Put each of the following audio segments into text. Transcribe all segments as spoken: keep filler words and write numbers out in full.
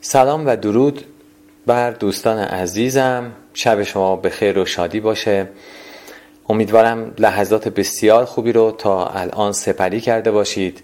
سلام و درود بر دوستان عزیزم. شب شما به خیر و شادی باشه. امیدوارم لحظات بسیار خوبی رو تا الان سپری کرده باشید.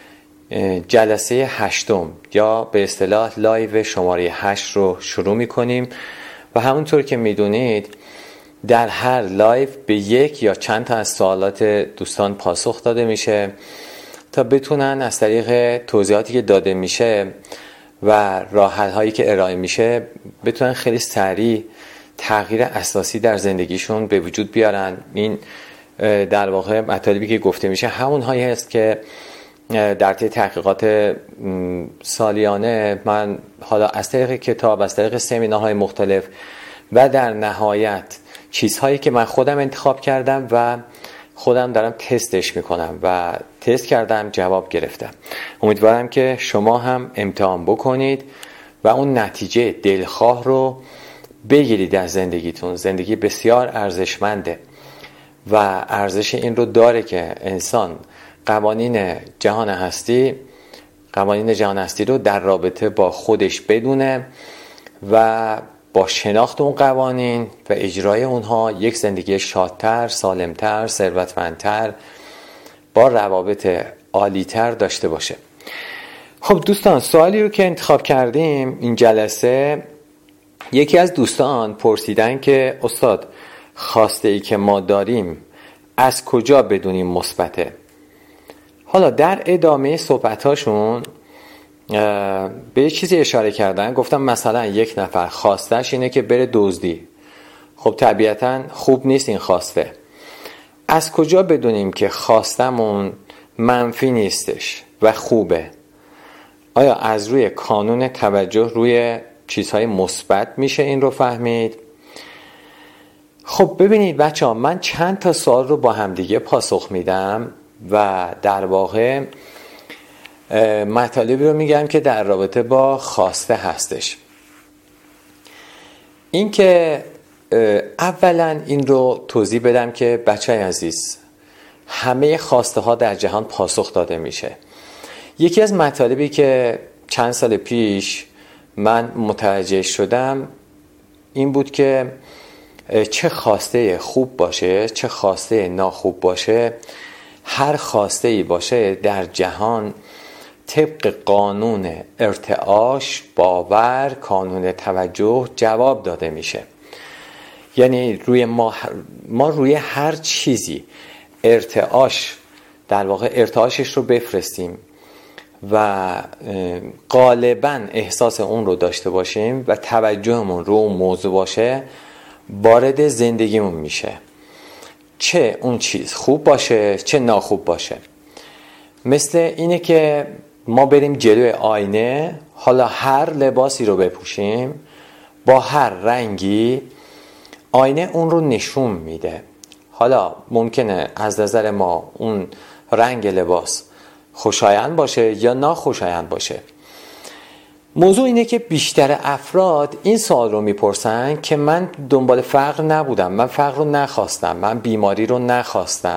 جلسه هشتم یا به اصطلاح لایو شماره هشت رو شروع می کنیم و همونطور که می دونید در هر لایو به یک یا چند تا از سوالات دوستان پاسخ داده میشه تا بتونن از طریق توضیحاتی که داده میشه و راه حل هایی که ارائه میشه بتونن خیلی سریع تغییر اساسی در زندگیشون به وجود بیارن. این در واقع مطالبی که گفته میشه همون هایی هست که در طی تحقیقات سالیانه من حالا از طریق کتاب، از طریق سمینارهای مختلف و در نهایت چیزهایی که من خودم انتخاب کردم و خودم دارم تستش میکنم و تست کردم جواب گرفتم. امیدوارم که شما هم امتحان بکنید و اون نتیجه دلخواه رو بگیرید از زندگیتون. زندگی بسیار ارزشمنده و ارزش این رو داره که انسان قوانین جهان هستی قوانین جهان هستی رو در رابطه با خودش بدونه و با شناخت اون قوانین و اجرای اونها یک زندگی شادتر، سالمتر، ثروتمندتر با روابط عالیتر داشته باشه. خب دوستان، سوالی رو که انتخاب کردیم این جلسه، یکی از دوستان پرسیدن که استاد خواسته ای که ما داریم از کجا بدونیم مثبته؟ حالا در ادامه صحبتاشون به یه چیزی اشاره کردن. گفتم مثلا یک نفر خواستش اینه که بره دزدی. خب طبیعتا خوب نیست این خواسته. از کجا بدونیم که خواستمون منفی نیستش و خوبه؟ آیا از روی کانون توجه روی چیزهای مثبت میشه این رو فهمید؟ خب ببینید بچه ها، من چند تا سوال رو با همدیگه پاسخ میدم و در واقع مطالبی رو میگم که در رابطه با خواسته هستش. این که اولا این رو توضیح بدم که بچه عزیز، همه خواسته ها در جهان پاسخ داده میشه. یکی از مطالبی که چند سال پیش من متوجه شدم این بود که چه خواسته خوب باشه چه خواسته ناخوب باشه، هر خواسته ای باشه در جهان طبق قانون ارتعاش، باور، کانون توجه جواب داده میشه. یعنی روی ما, ما روی هر چیزی ارتعاش در واقع ارتعاشش رو بفرستیم و غالباً احساس اون رو داشته باشیم و توجهمون رو اون موضوع باشه، وارد زندگیمون میشه، چه اون چیز خوب باشه چه ناخوب باشه. مثل اینه که ما بریم جلوی آینه، حالا هر لباسی رو بپوشیم با هر رنگی، آینه اون رو نشون میده. حالا ممکنه از نظر ما اون رنگ لباس خوشایند باشه یا ناخوشایند باشه. موضوع اینه که بیشتر افراد این سوال رو میپرسن که من دنبال فقر نبودم، من فقر رو نخواستم، من بیماری رو نخواستم،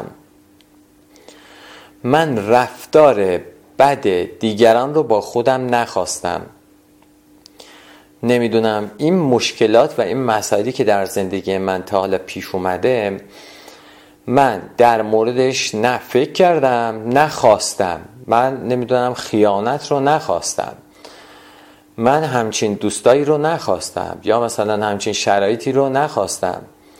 من رفتار بد دیگران رو با خودم نخواستم. نمیدونم این مشکلات و این مسائلی که در زندگی من تا حالا پیش اومده، من در موردش نه فکر کردم نخواستم. من نمیدونم خیانت رو نخواستم، من همچین دوستایی رو نخواستم، یا مثلا همچین شرایطی رو نخواستم،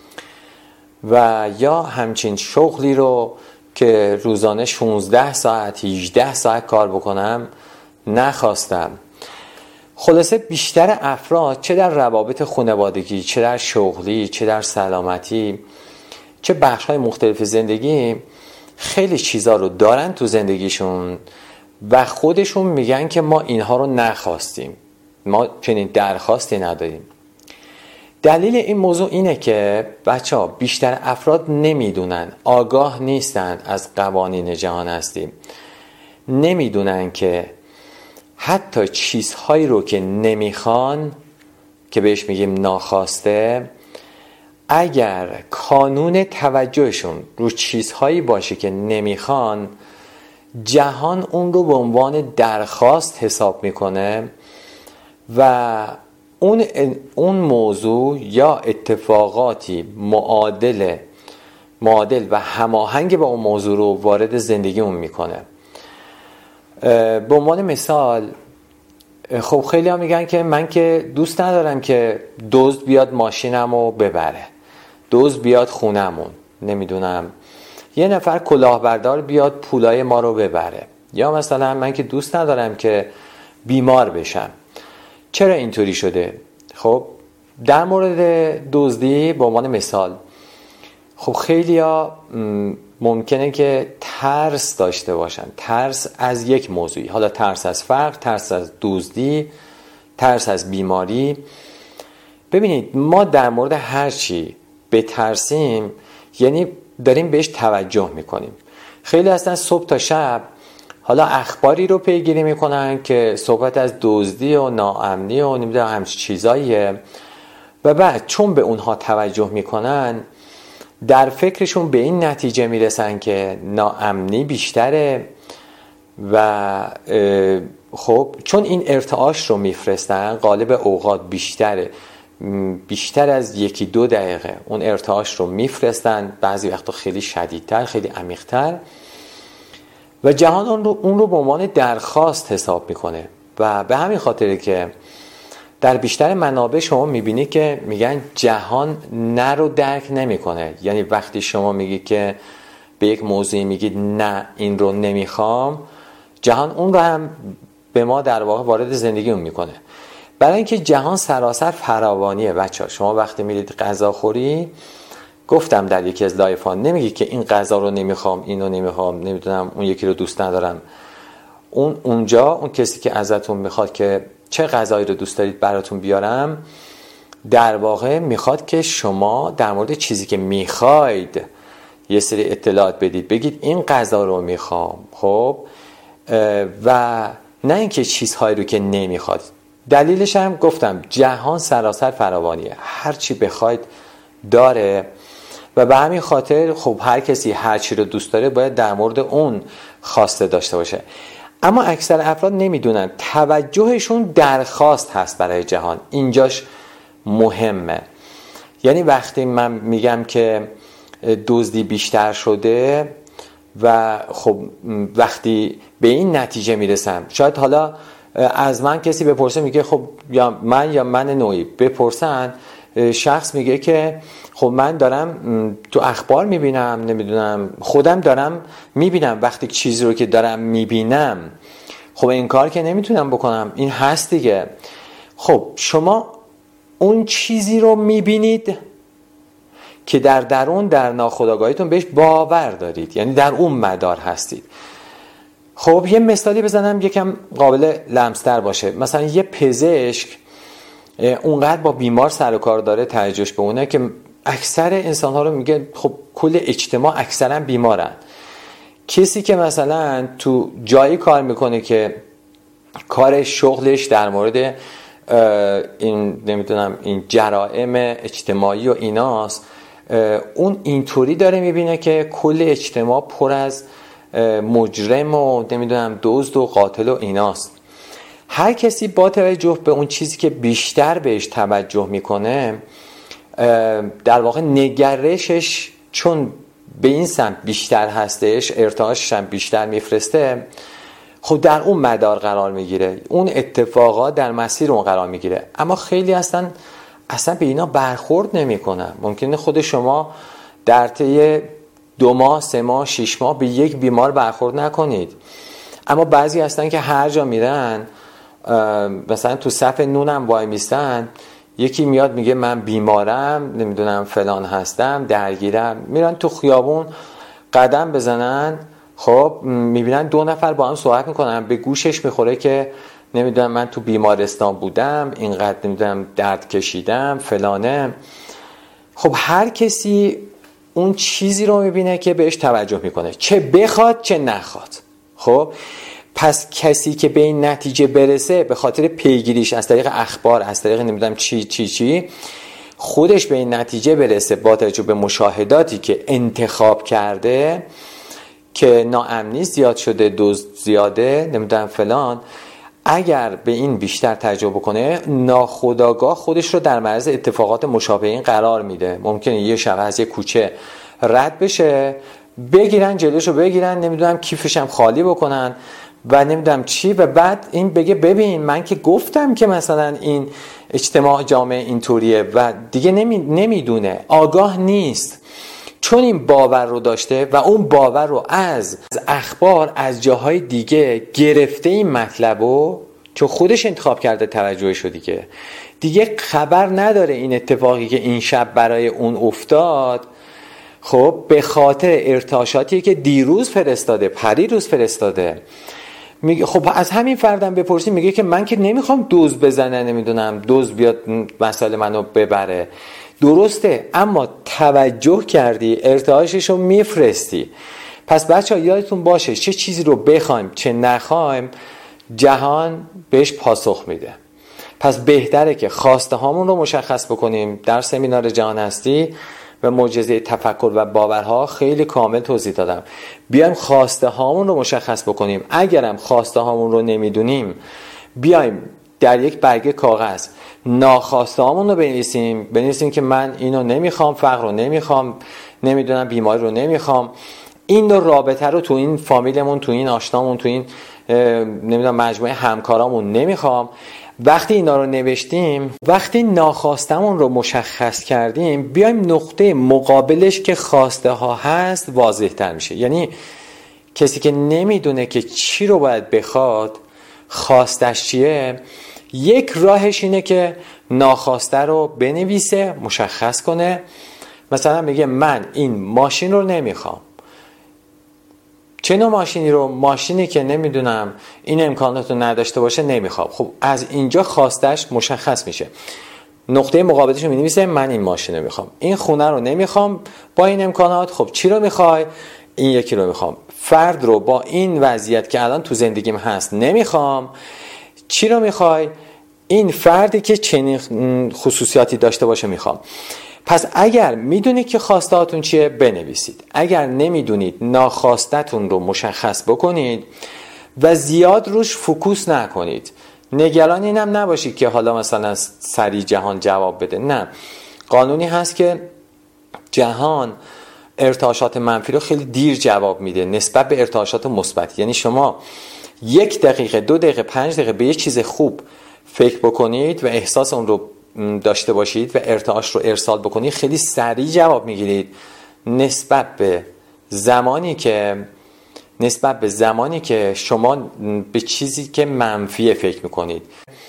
و یا همچین شغلی رو که روزانه شانزده ساعت هجده ساعت کار بکنم نخواستم. خلاصه بیشتر افراد چه در روابط خانوادگی، چه در شغلی، چه در سلامتی، چه بخش‌های مختلف زندگی، خیلی چیزا رو دارن تو زندگیشون و خودشون میگن که ما اینها رو نخواستیم، ما چنین درخواستی نداریم. دلیل این موضوع اینه که بچه ها بیشتر افراد نمیدونن، آگاه نیستن از قوانین جهان هستی، نمیدونن که حتی چیزهایی رو که نمیخوان که بهش میگیم ناخواسته، اگر کانون توجهشون رو چیزهایی باشه که نمیخوان، جهان اون رو به عنوان درخواست حساب میکنه و اون اون موضوع یا اتفاقاتی معادل معادل و هماهنگ با اون موضوع رو وارد زندگیمون میکنه. به عنوان مثال، خب خیلی ها میگن که من که دوست ندارم که دزد بیاد ماشینمو ببره، دزد بیاد خونمون، نمیدونم یه نفر کلاهبردار بیاد پولای ما رو ببره، یا مثلا من که دوست ندارم که بیمار بشم. چرا اینطوری شده؟ خب در مورد دزدی به عنوان مثال، خب خیلی ها ممکنه که ترس داشته باشن، ترس از یک موضوعی، حالا ترس از فقر، ترس از دزدی، ترس از بیماری. ببینید ما در مورد هر چی بترسیم یعنی داریم بهش توجه میکنیم. خیلی هستن صبح تا شب حالا اخباری رو پیگیری میکنن که صحبت از دزدی و ناامنی و نمیدونم همچین چیزاییه و بعد چون به اونها توجه میکنن در فکرشون به این نتیجه میرسن که ناامنی بیشتره و خب چون این ارتعاش رو میفرستن غالب اوقات بیشتره، بیشتر از یکی دو دقیقه اون ارتعاش رو میفرستن، بعضی وقتا خیلی شدیدتر، خیلی عمیق‌تر، و جهان اون رو, اون رو به عنوان درخواست حساب میکنه. و به همین خاطره که در بیشتر منابع شما میبینی که میگن جهان نه رو درک نمیکنه. یعنی وقتی شما میگی که به یک موضوعی میگید نه این رو نمیخوام، جهان اون رو هم به ما در واقع وارد زندگیمون میکنه. برای اینکه جهان سراسر فراوانیه بچه‌ها. شما وقتی میرید غذا خوری، گفتم در یکی از لایف‌ها، نمیگی که این غذا رو نمیخوام، اینو نمیخوام، نمیدونم اون یکی رو دوست ندارم. اون اونجا اون کسی که ازتون میخواد که چه غذایی رو دوست دارید براتون بیارم، در واقع میخواد که شما در مورد چیزی که میخواید یه سری اطلاعات بدید، بگید این غذا رو میخوام، خب، و نه اینکه چیزهایی رو که نمیخواد. دلیلش هم گفتم جهان سراسر فراوانیه، هر چی بخواید داره و به همین خاطر خب هر کسی هر چی رو دوست داره باید در مورد اون خواسته داشته باشه. اما اکثر افراد نمیدونن توجهشون درخواست هست برای جهان. اینجاش مهمه. یعنی وقتی من میگم که دزدی بیشتر شده و خب وقتی به این نتیجه میرسم، شاید حالا از من کسی بپرسه میگه خب یا من یا من نوعی بپرسن، شخص میگه که خب من دارم تو اخبار میبینم، نمیدونم خودم دارم میبینم، وقتی چیزی رو که دارم میبینم خب این کار که نمیتونم بکنم، این هست دیگه. خب شما اون چیزی رو میبینید که در درون در ناخودآگاهیتون بهش باور دارید، یعنی در اون مدار هستید. خب یه مثالی بزنم یکم قابل لمس‌تر باشه. مثلا یه پزشک اونقدر با بیمار سر و کار داره، توجهش به اونه که اکثر انسان ها رو میگه خب کل اجتماع اکثرا بیمارن. کسی که مثلا تو جایی کار میکنه که کار شغلش در مورد این نمیدونم این جرائم اجتماعی و ایناست، اون اینطوری داره میبینه که کل اجتماع پر از مجرم و نمیدونم دزد و قاتل و ایناست. هر کسی با توجه به اون چیزی که بیشتر بهش توجه میکنه، در واقع نگرشش چون به این سمت بیشتر هستش، ارتعاشش هم بیشتر میفرسته، خب در اون مدار قرار میگیره، اون اتفاقات در مسیر اون قرار میگیره. اما خیلی اصلا اصلا به اینا برخورد نمیکنن. ممکنه خود شما در طی دو ماه، سه ماه، شش ماه به یک بیمار برخورد نکنید، اما بعضی هستن که هر جا میرن، مثلا تو صف نونم وای میستن، یکی میاد میگه من بیمارم، نمیدونم فلان هستم، درگیرم، میرن تو خیابون قدم بزنن، خب میبینن دو نفر با هم صحبت میکنن، به گوشش میخوره که نمیدونم من تو بیمارستان بودم، اینقدر نمیدونم درد کشیدم، فلانه. خب هر کسی اون چیزی رو میبینه که بهش توجه میکنه، چه بخواد چه نخواد. خب پس کسی که به این نتیجه برسه به خاطر پیگیریش از طریق اخبار، از طریق نمیدونم چی چی چی خودش به این نتیجه برسه با توجه به مشاهداتی که انتخاب کرده که ناامنی زیاد شده، دزد زیاده، نمیدونم فلان، اگر به این بیشتر تجربه کنه، ناخودآگاه خودش رو در معرض اتفاقات مشابه این قرار میده. ممکنه یه شب از یه کوچه رد بشه، بگیرن جلوشو بگیرن، نمیدونم کیفش هم خالی بکنن و نمیدونم چی، و بعد این بگه ببین من که گفتم که مثلا این اجتماع جامعه اینطوریه، و دیگه نمی نمیدونه، آگاه نیست، چون این باور رو داشته و اون باور رو از اخبار از جاهای دیگه گرفته، این مطلب رو چون خودش انتخاب کرده توجهش رو، دیگه دیگه خبر نداره این اتفاقی که این شب برای اون افتاد خب به خاطر ارتعاشاتی که دیروز فرستاده، پریروز فرستاده. میگه خب از همین فردم بپرسیم، میگه که من که نمیخوام دوز بزنه، نمیدونم دوز بیاد مسائل منو ببره. درسته، اما توجه کردی، ارتعاشش رو میفرستی. پس بچه ها یادتون باشه چه چیزی رو بخوایم چه نخوایم، جهان بهش پاسخ میده. پس بهتره که خواسته هامون رو مشخص بکنیم. در سمینار جهان هستی و معجزه تفکر و باورها خیلی کامل توضیح دادم. بیایم خواسته هامون رو مشخص بکنیم. اگرم خواسته هامون رو نمیدونیم، بیایم در یک برگه کاغذ ناخواسته هامون رو بنویسیم. بنویسیم که من اینو نمیخوام، فقر رو نمیخوام، نمیدونم بیماری رو نمیخوام، این دو رابطه رو تو این فامیلمون، تو این آشنامون، تو این نمیدونم مجموعه همکارامون نمیخوام. وقتی اینا رو نوشتیم، وقتی ناخواستمون رو مشخص کردیم، بیایم نقطه مقابلش که خواسته ها هست واضح تر میشه. یعنی کسی که نمیدونه که چی رو باید بخواد، خواستش چیه، یک راهش اینه که ناخواسته رو بنویسه، مشخص کنه. مثلا میگه من این ماشین رو نمیخوام. چه نوع ماشینی رو؟ ماشینی که نمیدونم این امکانات رو نداشته باشه نمیخوام. خب از اینجا خواستش مشخص میشه. نقطه مقابلش رو مینویسه من این ماشین رو میخوام. این خونه رو نمیخوام با این امکانات. خب چی رو میخوای؟ این یکی رو میخوام. فرد رو با این وضعیت که الان تو زندگیم هست نمیخوام. چی رو میخوای؟ این فردی که چنین خصوصیاتی داشته باشه میخوام. پس اگر میدونید که خواسته هاتون چیه بنویسید. اگر نمیدونید ناخواستتون رو مشخص بکنید و زیاد روش فوکوس نکنید. نگران اینم نباشید که حالا مثلا سریع جهان جواب بده. نه، قانونی هست که جهان ارتعاشات منفی رو خیلی دیر جواب میده نسبت به ارتعاشات مثبت. یعنی شما یک دقیقه، دو دقیقه، پنج دقیقه به یک چیز خوب فکر بکنید و احساس اون رو داشته باشید و ارتعاش رو ارسال بکنید، خیلی سریع جواب میگیرید نسبت به زمانی که نسبت به زمانی که شما به چیزی که منفی فکر میکنید.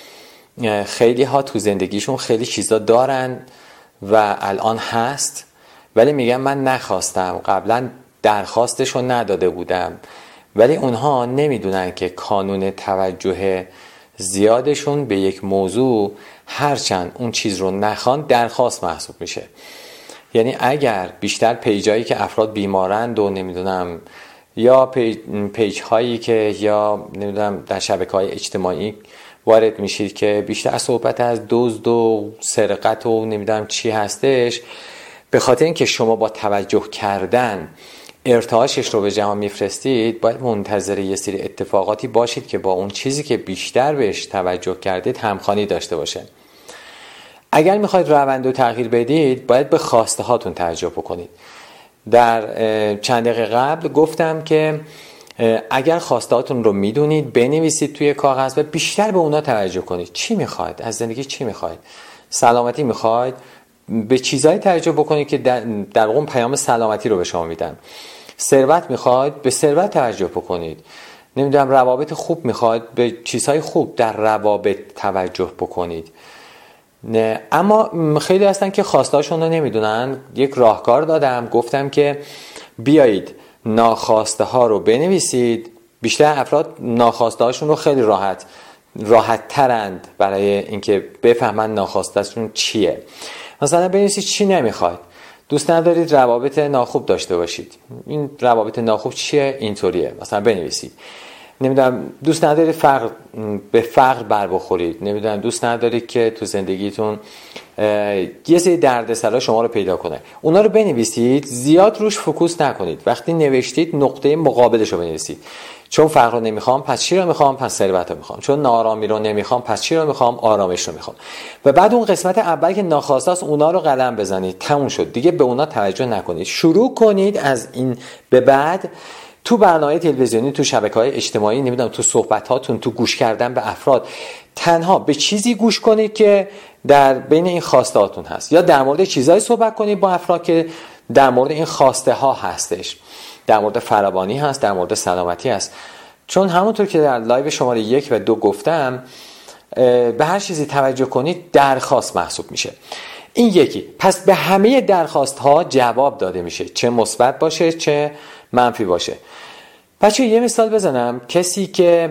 خیلی ها تو زندگیشون خیلی چیزا دارن و الان هست، ولی میگن من نخواستم، قبلا درخواستشو نداده بودم. ولی اونها نمیدونن که کانون توجه زیادشون به یک موضوع، هرچند اون چیز رو نخوان، درخواست محسوب میشه. یعنی اگر بیشتر پیجایی که افراد بیمارند و نمیدونم یا پیج, پیج هایی که یا نمیدونم در شبکه‌های اجتماعی وارد میشید که بیشتر صحبت از دزد و سرقت و نمیدونم چی هستش، به خاطر اینکه شما با توجه کردن ارتعاشش رو به جهان میفرستید، باید منتظر یه سری اتفاقاتی باشید که با اون چیزی که بیشتر بهش توجه کردید همخوانی داشته باشه. اگر میخواید روند رو تغییر بدید، باید به خواسته هاتون توجه بکنید. در چند دقیقه قبل گفتم که اگر خواسته هاتون رو میدونید، بنویسید توی کاغذ و بیشتر به اونا توجه کنید. چی میخواید؟ از زندگی چی میخواید؟ سلامتی میخواید؟ به چیزایی توجه بکنید که در, در واقع پیام سلامتی رو به شما میدن. ثروت میخواید؟ به ثروت توجه بکنید. نمیدونم روابط خوب میخواید؟ به چیزهای خوب در روابط توجه بکنید. نه، اما خیلی هستن که خواستهاشون رو نمیدونن. یک راهکار دادم، گفتم که بیایید ناخواسته ها رو بنویسید. بیشتر افراد ناخواسته هاشون رو خیلی راحت راحت ترند برای اینکه بفهمن ناخواستهشون چیه. مثلا بنویسید چی نمیخواید. دوست ندارید روابط ناخوب داشته باشید. این روابط ناخوب چیه؟ اینطوریه. مثلا بنویسید. نمیدونم دوست ندارید فقر به فقر بر بخورید، نمیدونم دوست ندارید که تو زندگیتون یه سری دردسرا شما رو پیدا کنه، اونا رو بنویسید، زیاد روش فوکوس نکنید. وقتی نوشتید نقطه مقابلش رو بنویسید. چون فقر رو نمیخوام پس چی رو میخوام؟ پس ثروت رو میخوام. چون ناآرامی رو نمیخوام پس چی رو میخوام؟ آرامش رو میخوام. و بعد اون قسمت اول که ناخواسته است اونا رو قلم بزنید، تموم شد دیگه، به اونا توجه نکنید. شروع کنید از این به بعد تو برنامه تلویزیونی، تو شبکه‌های اجتماعی، نمیدونم تو صحبتاتون، تو گوش کردن به افراد، تنها به چیزی گوش کنید که در بین این خواسته هاتون هست، یا در مورد چیزایی صحبت کنید با افراد که در مورد این خواسته ها هستش، در مورد فراوانی هست، در مورد سلامتی هست. چون همونطور که در لایو شماره یک و دو گفتم، به هر چیزی توجه کنید درخواست محسوب میشه. این یکی. پس به همه درخواست ها جواب داده میشه، چه مثبت باشه چه منفی باشه. بچه یه مثال بزنم. کسی که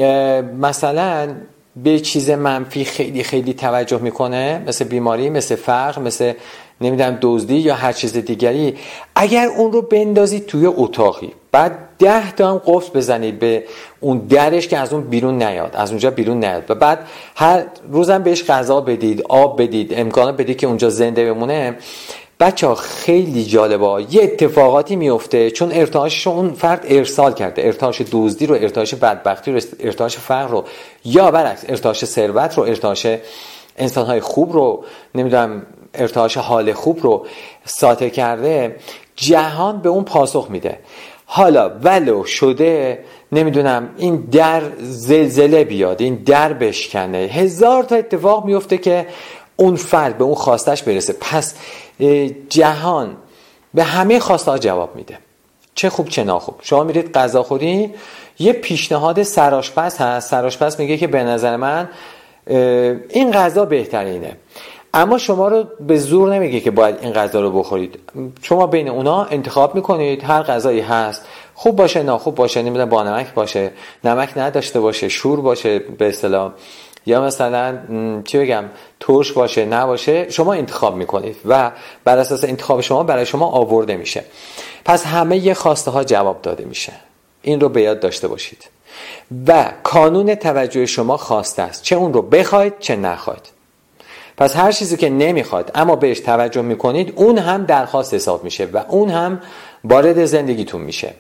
مثلا به چیز منفی خیلی خیلی توجه میکنه، مثل بیماری، مثل فقر، مثل نمیدونم دزدی یا هر چیز دیگری، اگر اون رو بندازید توی اتاقی، بعد ده تا هم قفل بزنید به اون درش که از اون بیرون نیاد، از اونجا بیرون نیاد، و بعد هر روزم بهش غذا بدید، آب بدید، امکانات بدید که اونجا زنده بمونه، بچه ها خیلی جالبه، یه اتفاقاتی میفته. چون ارتعاشش اون فرد ارسال کرده، ارتعاش دزدی رو، ارتعاش بدبختی رو، ارتعاش فقر رو، یا برعکس ارتعاش ثروت رو، ارتعاش انسان‌های خوب رو، نمیدونم ارتعاش حال خوب رو ساطع کرده، جهان به اون پاسخ میده. حالا ولو شده نمیدونم این در زلزله بیاد، این در بشکنه، هزار تا اتفاق میفته که اون فرد به اون خواستش برسه. پس جهان به همه خواسته ها جواب میده، چه خوب چه ناخوب. شما میرید غذا خوری، یه پیشنهاد سرآشپز هست، سرآشپز میگه که به نظر من این غذا بهترینه، اما شما رو به زور نمیگه که باید این غذا رو بخورید. شما بین اونا انتخاب میکنید، هر غذایی هست، خوب باشه ناخوب باشه، نمیدونم با نمک باشه، نمک نداشته باشه، شور باشه به اصطلاح، یا مثلا چی بگم ترش باشه نباشه، شما انتخاب میکنید و بر اساس انتخاب شما برای شما آورده میشه. پس همه یه خواسته ها جواب داده میشه. این رو به یاد داشته باشید. و کانون توجه شما خواسته است، چه اون رو بخواید چه نخواید. پس هر چیزی که نمیخواد اما بهش توجه میکنید، اون هم درخواست حساب میشه و اون هم وارد زندگیتون میشه.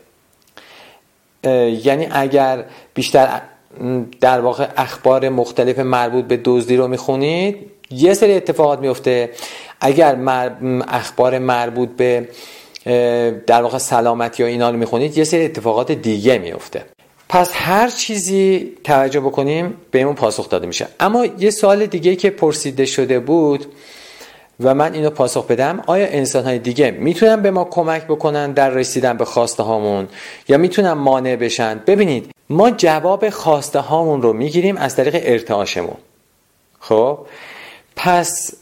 یعنی اگر بیشتر در واقع اخبار مختلف مربوط به دزدی رو میخونید، یه سری اتفاقات میفته. اگر مر... اخبار مربوط به در واقع سلامتی و اینا رو میخونید، یه سری اتفاقات دیگه میفته. پس هر چیزی توجه بکنیم بهمون پاسخ داده میشه. اما یه سوال دیگه که پرسیده شده بود و من اینو پاسخ بدم، آیا انسان‌های دیگه میتونن به ما کمک بکنن در رسیدن به خواسته هامون یا میتونن مانع بشن؟ ببینید، ما جواب خواسته هامون رو میگیریم از طریق ارتعاشمون. خب پس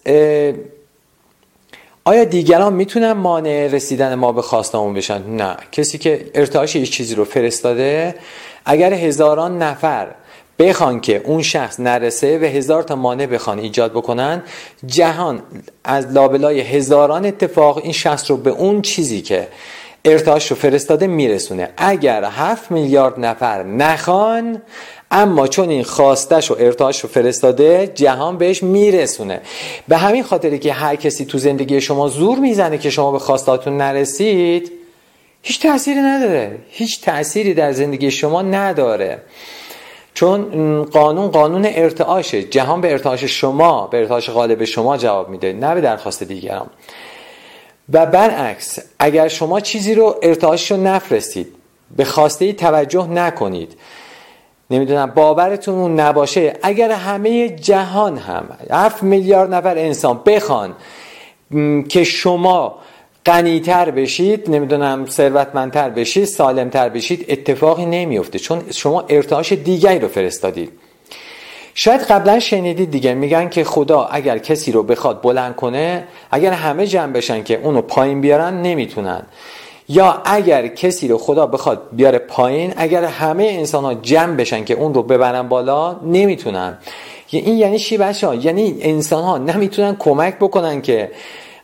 آیا دیگران میتونن مانع رسیدن ما به خواسته هامون بشن؟ نه. کسی که ارتعاش یک چیزی رو فرستاده، اگر هزاران نفر بخوان که اون شخص نرسه و هزار تا مانع بخوان ایجاد بکنن، جهان از لابلای هزاران اتفاق این شخص رو به اون چیزی که ارتعاش رو فرستاده میرسونه. اگر هفت میلیارد نفر نخوان، اما چون این خواستش و ارتعاش رو فرستاده، جهان بهش میرسونه. به همین خاطری که هر کسی تو زندگی شما زور میزنه که شما به خواستاتون نرسید، هیچ تأثیری نداره، هیچ تأثیری در زندگی شما نداره. چون قانون قانون ارتعاشه. جهان به ارتعاش شما، به ارتعاش غالب شما جواب میده، نه به درخواست دیگران. و برعکس، اگر شما چیزی رو ارتعاشش رو نفرستید، به خواسته توجه نکنید، نمیدونم باورتون اون نباشه، اگر همه جهان هم هفت میلیارد نفر انسان بخوان که شما غنی‌تر بشید، نمیدونم ثروتمندتر بشید، سالمتر بشید، اتفاقی نمیفته، چون شما ارتعاش دیگری رو فرستادید. شاید قبلا شنیدید دیگه، میگن که خدا اگر کسی رو بخواد بلند کنه، اگر همه جمع بشن که اونو پایین بیارن نمیتونن، یا اگر کسی رو خدا بخواد بیاره پایین، اگر همه انسان ها جمع بشن که اون رو ببرن بالا نمیتونن. این یعنی چی بچه ها؟ یعنی انسان ها نمیتونن کمک بکنن که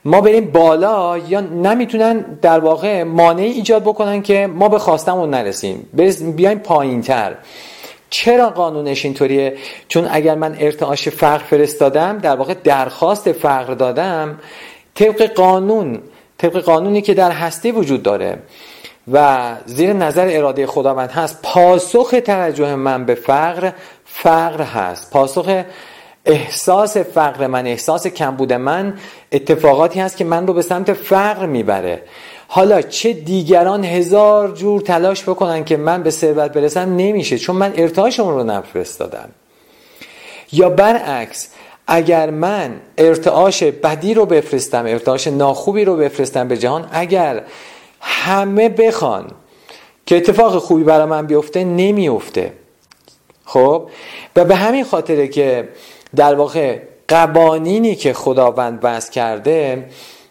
ما بریم بالا یا نمیتونن در واقع مانعی ایجاد بکنن که ما به خواستمون نرسیم، بیایم پایین تر. چرا قانونش اینطوریه؟ چون اگر من ارتعاش فقر فرستادم، در واقع درخواست فقر دادم، طبق قانون طبق قانونی که در هستی وجود داره و زیر نظر اراده خداوند هست، پاسخ توجه من به فقر فقر هست. پاسخ احساس فقر من، احساس کمبود من، اتفاقاتی هست که من رو به سمت فقر میبره. حالا چه دیگران هزار جور تلاش بکنن که من به ثروت برسم، نمیشه، چون من ارتعاشمون رو نفرستادم. یا برعکس، اگر من ارتعاش بدی رو بفرستم، ارتعاش ناخوبی رو بفرستم به جهان، اگر همه بخوان که اتفاق خوبی برای من بیفته، نمیفته. خب و به همین خاطره که در واقع قوانینی که خداوند وضع کرده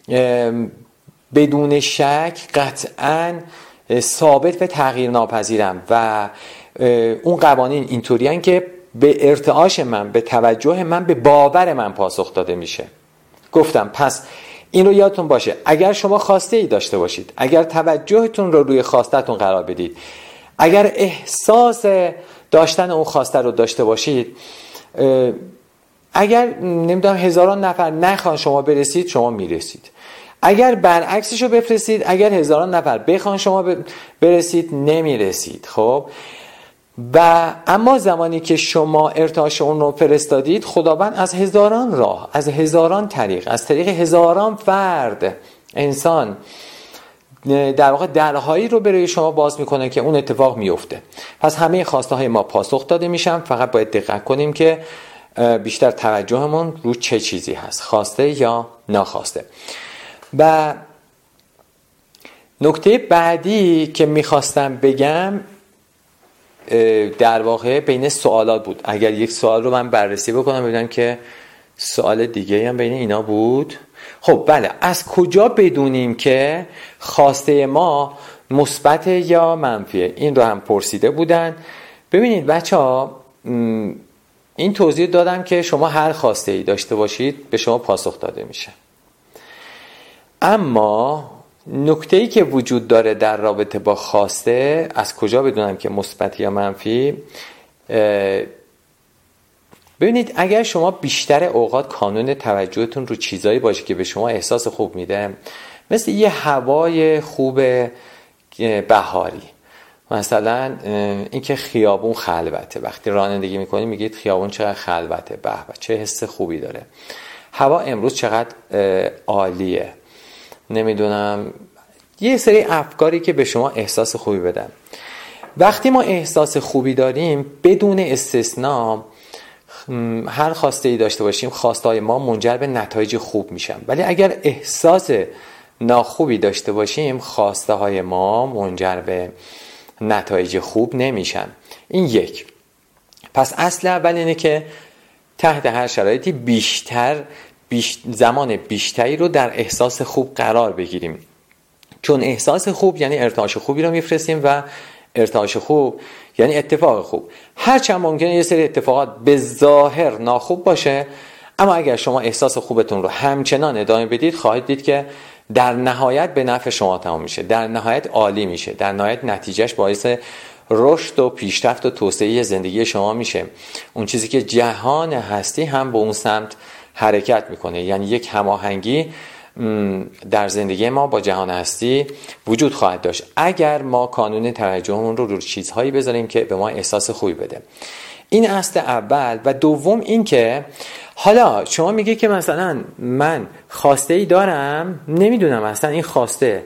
بدون شک قطعاً ثابت و تغییر ناپذیرن و اون قوانین اینطوری هستن که به ارتعاش من، به توجه من، به باور من پاسخ داده میشه. گفتم پس این رو یادتون باشه، اگر شما خواسته ای داشته باشید، اگر توجهتون رو روی خواستتون قرار بدید، اگر احساس داشتن اون خواسته رو داشته باشید، اگر نمیدونم هزاران نفر نخوان شما برسید، شما میرسید. اگر برعکسش رو بفرستید، اگر هزاران نفر بخوان شما برسید، نمیرسید. خب و اما زمانی که شما ارتعاش اون رو فرستادید، خداوند از هزاران راه، از هزاران طریق، از طریق هزاران فرد انسان در واقع درهایی رو برای شما باز میکنه که اون اتفاق میفته. پس همه خواسته های ما پاسخ داده میشن، فقط باید دقت کنیم که بیشتر توجهمون رو چه چیزی هست، خواسته یا ناخواسته. و نکته بعدی که میخواستم بگم در واقع بین سوالات بود. اگر یک سوال رو من بررسی بکنم ببینم که سوال دیگه هم بین اینا بود. خب بله، از کجا بدونیم که خواسته ما مثبت یا منفیه؟ این رو هم پرسیده بودن. ببینید بچه ها، این توضیح دادم که شما هر خواسته ای داشته باشید به شما پاسخ داده میشه. اما نکته‌ای که وجود داره در رابطه با خواسته، از کجا بدونم که مثبت یا منفی؟ ببینید، اگر شما بیشتر اوقات کانون توجهتون رو چیزایی باشه که به شما احساس خوب میده، مثل یه هوای خوب بهاری، مثلا اینکه خیابون خلوته، وقتی رانندگی میکنید میگید خیابون چقدر خلوته، به به چه حس خوبی داره، هوا امروز چقدر عالیه، نمیدونم، یه سری افکاری که به شما احساس خوبی بدن. وقتی ما احساس خوبی داریم، بدون استثناء هر خواسته ای داشته باشیم، خواسته های ما منجر به نتایج خوب میشن. ولی اگر احساس ناخوبی داشته باشیم، خواسته های ما منجر به نتایج خوب نمیشن. این یک. پس اصل اول اینه که تحت هر شرایطی بیشتر بیش زمان بیشتری رو در احساس خوب قرار بگیریم، چون احساس خوب یعنی ارتعاش خوبی رو میفرستیم و ارتعاش خوب یعنی اتفاق خوب. هرچند ممکنه یه سری اتفاقات به ظاهر ناخوب باشه، اما اگر شما احساس خوبتون رو همچنان ادامه بدید، خواهید دید که در نهایت به نفع شما تمام میشه، در نهایت عالی میشه، در نهایت نتیجهش باعث رشد و پیشرفت و توسعه زندگی شما میشه. اون چیزی که جهان هستی هم به اون سمت حرکت میکنه، یعنی یک هماهنگی در زندگی ما با جهان هستی وجود خواهد داشت اگر ما کانون توجهمون رو روی چیزهایی بذاریم که به ما احساس خوبی بده. این اصل اول. و دوم این که حالا شما میگه که مثلا من خواسته ای دارم، نمیدونم اصلا این خواسته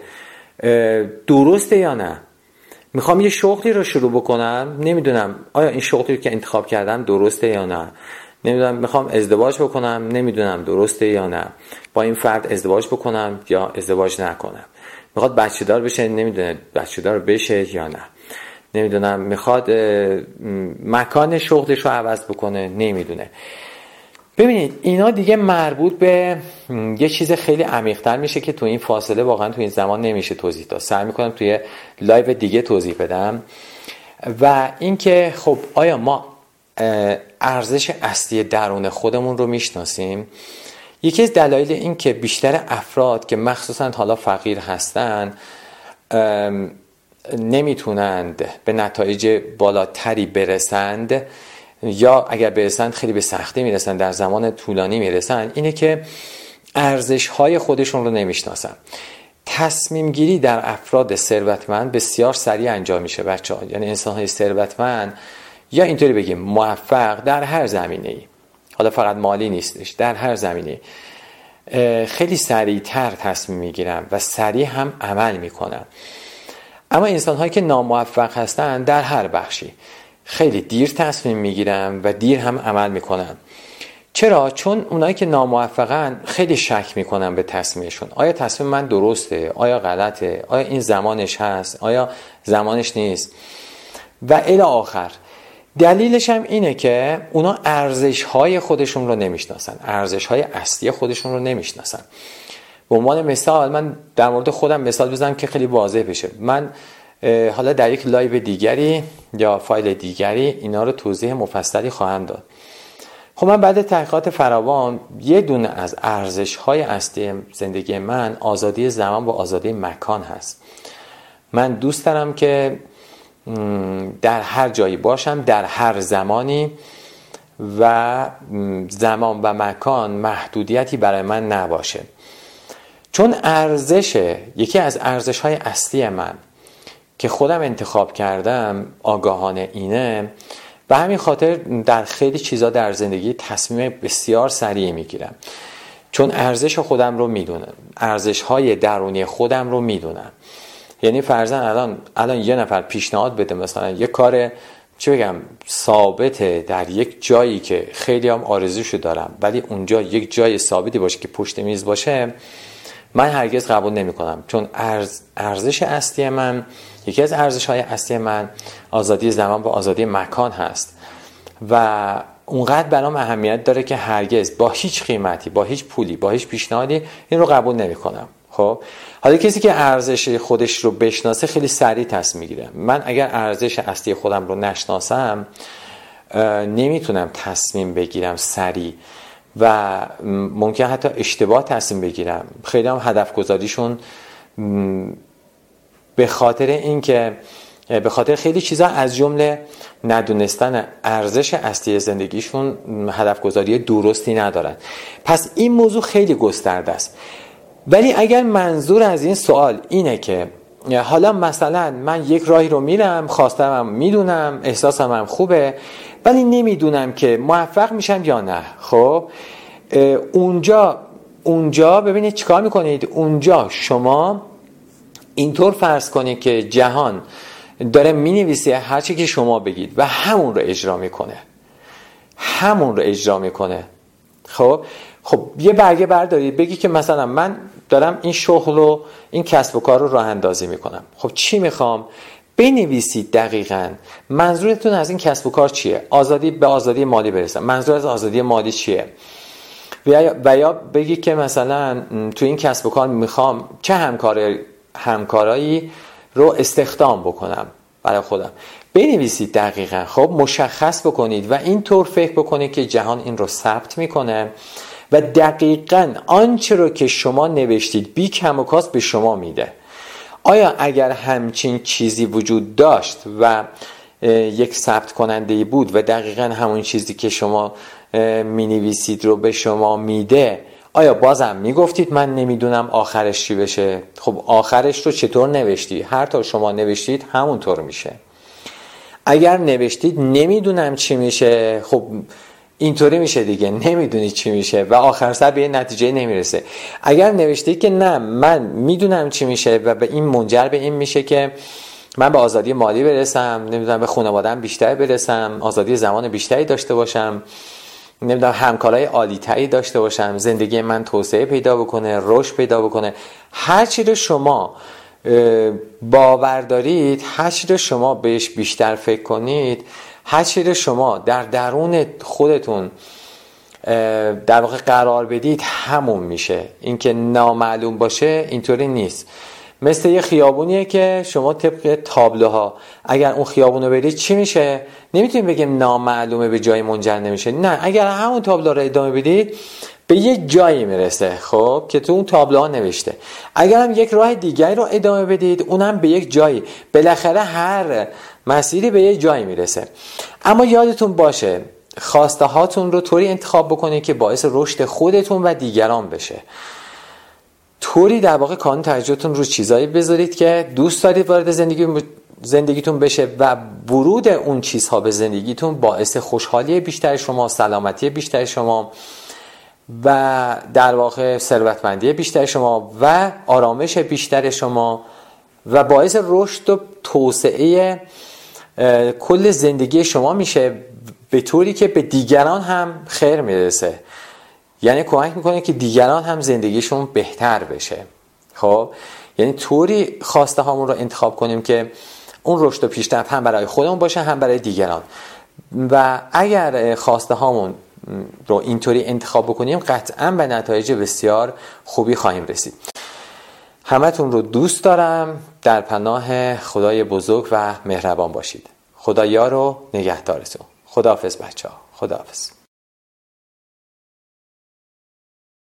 درسته یا نه، میخوام یه شغلی رو شروع بکنم، نمیدونم آیا این شغلی رو که انتخاب کردم درسته یا نه، نمیدونم میخوام ازدواج بکنم، نمیدونم درسته یا نه، با این فرد ازدواج بکنم یا ازدواج نکنم، میخواد بچه دار بشه، نمیدونه بچه دار بشه یا نه، نمیدونم میخواد مکان شغلش رو عوض بکنه، نمیدونه. ببینید اینا دیگه مربوط به یه چیز خیلی عمیق‌تر میشه که تو این فاصله واقعا تو این زمان نمیشه توضیح داد. سعی میکنم توی لایو دیگه توضیح بدم. و اینکه خب آیا ما ارزش اصلی درون خودمون رو میشناسیم؟ یکی از دلایل این که بیشتر افراد که مخصوصا حالا فقیر هستن نمیتونند به نتایج بالاتری برسند، یا اگر برسند خیلی به سختی میرسن، در زمان طولانی میرسن، اینه که ارزش‌های خودشون رو نمیشناسن. تصمیم گیری در افراد ثروتمند بسیار سریع انجام میشه بچه‌ها. یعنی انسان‌های ثروتمند یا اینطوری بگیم موفق در هر زمینه‌ای، حالا فقط مالی نیستش، در هر زمینه‌ای خیلی سریع‌تر تصمیم میگیرن و سریع هم عمل میکنن. اما انسان‌هایی که ناموفق هستن در هر بخشی خیلی دیر تصمیم میگیرن و دیر هم عمل میکنن. چرا؟ چون اونایی که ناموفقن خیلی شک میکنن به تصمیمشون. آیا تصمیم من درسته؟ آیا غلطه؟ آیا این زمانش هست؟ آیا زمانش نیست؟ و الی آخر. دلیلش هم اینه که اونا ارزش‌های خودشون رو نمیشناسن، ارزش‌های اصلی خودشون رو نمیشناسن. به عنوان مثال من در مورد خودم مثال بزنم که خیلی واضح بشه. من حالا در یک لایو دیگری یا فایل دیگری اینا رو توضیح مفصلی خواهم داد. خب من بعد تحقیقات فراوان یه دونه از ارزش‌های اصلی زندگی من آزادی زمان و آزادی مکان هست. من دوست دارم که در هر جایی باشم، در هر زمانی، و زمان و مکان محدودیتی برای من نباشه. چون ارزش یکی از ارزش‌های اصلی من که خودم انتخاب کردم آگاهانه اینه، به همین خاطر در خیلی چیزا در زندگی تصمیم بسیار سریع میگیرم، چون ارزش خودم رو میدونم، ارزش‌های درونی خودم رو میدونم. یعنی فرضاً الان الان یه نفر پیشنهاد بده مثلا یه کار چه بگم ثابته در یک جایی که خیلی هم آرزوشو دارم، ولی اونجا یک جای ثابتی باشه که پشت میز باشه، من هرگز قبول نمی کنم. چون ارز، ارزش اصلی من، یکی از ارزش‌های اصلی من آزادی زمان و آزادی مکان هست و اونقدر برام اهمیت داره که هرگز با هیچ قیمتی، با هیچ پولی، با هیچ پیشنهادی این رو قبول نمی کنم. خب حالا کسی که ارزش خودش رو بشناسه خیلی سریع تصمیم میگیره. من اگر ارزش اصلی خودم رو نشناسم نمیتونم تصمیم بگیرم سریع و ممکن حتی اشتباه تصمیم بگیرم. خیلی هم هدف گذاریشون به خاطر اینکه به خاطر خیلی چیزا از جمله ندونستن ارزش اصلی زندگیشون هدف گذاری درستی ندارن. پس این موضوع خیلی گسترده است. ولی اگر منظور از این سوال اینه که حالا مثلا من یک راهی رو میرم، خواستم میدونم، احساسم هم خوبه، ولی نمیدونم که موفق میشم یا نه، خب اونجا اونجا ببینید چیکار میکنید. اونجا شما اینطور فرض کنید که جهان داره مینویسه هر چی که شما بگید و همون رو اجرا میکنه، همون رو اجرا میکنه. خب خب یه برگه بردارید بگی که مثلا من دارم این شغل و این کسب و کار رو راه اندازی میکنم. خب چی میخوام؟ بنویسید دقیقاً منظورتون از این کسب و کار چیه. آزادی به آزادی مالی برسم، منظور از آزادی مالی چیه؟ و یا بگی که مثلا تو این کسب و کار میخوام چه همکار همکارایی رو استخدام بکنم برای خودم. بنویسید دقیقاً، خب مشخص بکنید و اینطور فکر بکنید که جهان این رو ثبت میکنه و دقیقاً آنچه رو که شما نوشتید بی کم و کاست به شما میده. آیا اگر همچین چیزی وجود داشت و یک ثبت کننده‌ای بود و دقیقاً همون چیزی که شما می نویسید رو به شما میده، آیا بازم میگفتید من نمیدونم آخرش چی بشه؟ خب آخرش رو چطور نوشتی؟ هر طور شما نوشتید همونطور میشه. اگر نوشتید نمیدونم چی میشه، خب اینطوری میشه دیگه، نمیدونی چی میشه و آخر سر به نتیجه نمیرسه. اگر نوشتید که نه من میدونم چی میشه و به این منجر به این میشه که من به آزادی مالی برسم، نمیدونم به خانواده‌ام بیشتر برسم، آزادی زمان بیشتری داشته باشم، نمیدونم همکارای عالی‌تری داشته باشم، زندگی من توسعه پیدا بکنه، رشد پیدا بکنه، هر چی رو شما باور دارید، هر چی رو شما بهش بیشتر فکر کنید، هر چی رو شما در درون خودتون در واقع قرار بدید همون میشه. اینکه نامعلوم باشه اینطوری نیست. مثل یه خیابونیه که شما طبق تابلوها اگر اون خیابونو برید چی میشه؟ نمیتونیم بگیم نامعلومه به جای منجر نمیشه. نه، اگر همون تابلو رو ادامه بدید به یک جایی میرسه خب که تو اون تابلوها نوشته. اگر هم یک راه دیگری رو ادامه بدید اونم به یک جایی، بالاخره هر مسیری به یک جایی میرسه. اما یادتون باشه خواسته هاتون رو طوری انتخاب بکنید که باعث رشد خودتون و دیگران بشه. طوری در واقع کانون توجهتون رو چیزایی بذارید که دوست دارید وارد زندگی زندگیتون بشه و ورود اون چیزها به زندگیتون باعث خوشحالی بیشتر شما، سلامتی بیشتر شما و در واقع ثروتمندی بیشتر شما و آرامش بیشتر شما و باعث رشد و توسعه کل زندگی شما میشه، به طوری که به دیگران هم خیر میرسه. یعنی کمک میکنه که دیگران هم زندگیشون بهتر بشه. خب یعنی طوری خواسته هامون رو انتخاب کنیم که اون رشد و پیشرفت هم برای خودمون باشه هم برای دیگران. و اگر خواسته هامون رو اینطوری انتخاب بکنیم قطعا به نتایج بسیار خوبی خواهیم رسید. همتون رو دوست دارم. در پناه خدای بزرگ و مهربان باشید. خدا یار و نگهدارتون. خداحافظ بچه‌ها. خداحافظ.